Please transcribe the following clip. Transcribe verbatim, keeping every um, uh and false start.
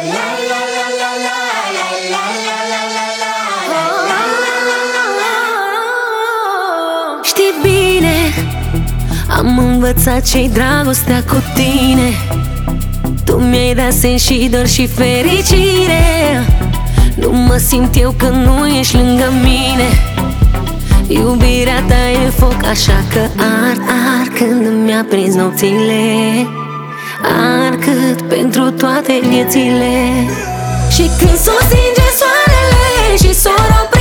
Știi bine, am învățat ce-i dragostea cu tine. Tu mi-ai dat sens și dor și fericire. Nu mă simt eu când nu ești lângă mine. Iubirea ta e foc, așa că ard, ard când îmi aprins nopțile. Ard cât pentru toate viețile. Și când s-o stinge soarele și s-o